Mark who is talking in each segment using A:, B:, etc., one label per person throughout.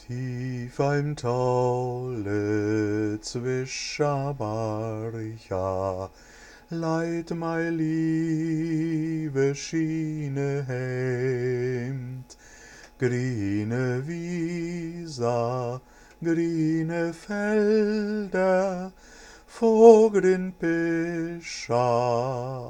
A: Tief im Tale zwischa barcha, leit mei liebe Schiene hemt, grüne Wiesa, grüne Felder, Vogrin Pischa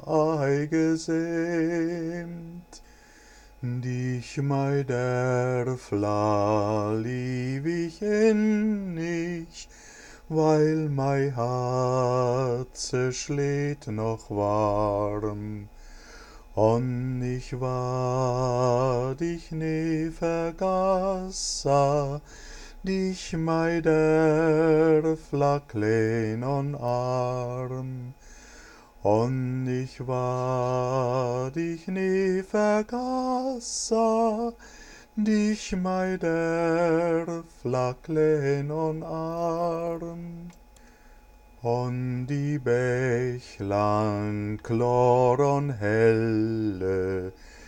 A: eingesämt. Dich, mei Dörfler, lieb ich innig, weil mei Herze schlägt noch warm. Und ich war dich nie vergassa, dich, mei Dörfler, klein und arm. Und ich war dich nie vergassa, dich, mei Dörfler, klein und arm. Und die Bächlein klar und helle,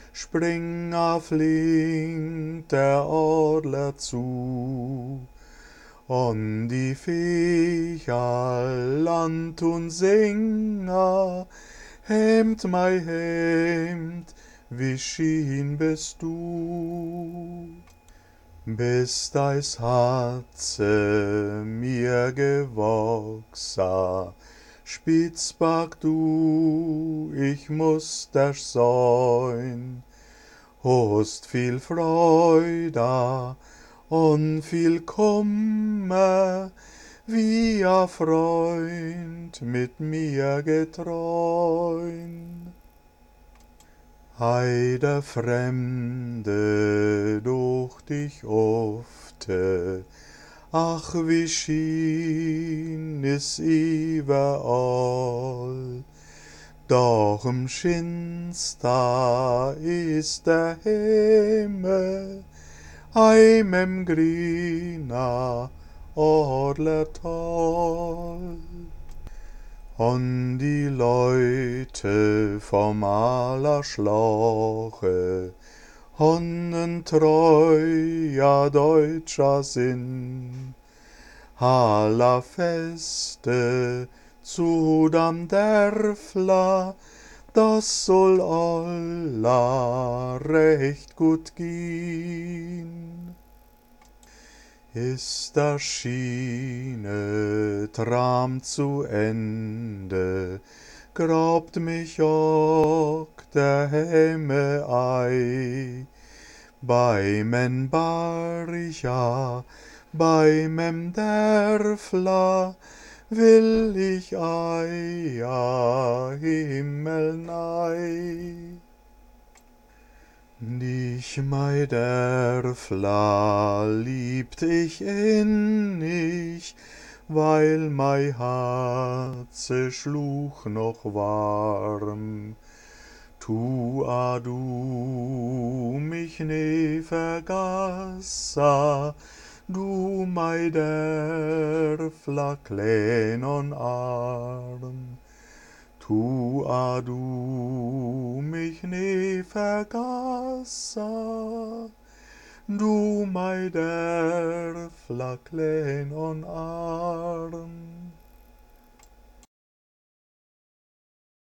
A: flinkt der Adler zu. Und die Viecher Land und Singer, Hemd, mei Hemd, wie schien bist du. Bis deis Herze mir gewachsen, Spitzbach du, ich muß dich sein, hast viel Freude und viel Kummer, wie a Freund mit mir geträumt. Ei, der Fremde durch dich ofte, ach, wie schien es überall. Doch im Schinster ist der Himmel, im grüner Adlertal. Und die Leute vom aller Schlache, honnen treuer deutscher Sinn, aller Feste zu dem Dörfler, das soll aller recht gut gehen. Ist der Schiene Tram zu Ende, grabt mich auch der Himmel ei. Bei men Barcha, bei mem Dörfler, will ich eier Himmel nei. Dich, mei Dörfler, liebt ich innig, weil mei Herze schlug noch warm. Tu du mich nie vergassa, du, mei Dörfler, klein und arm. Tu du mich nie vergassa, du, mei Dörfler, klein und arm.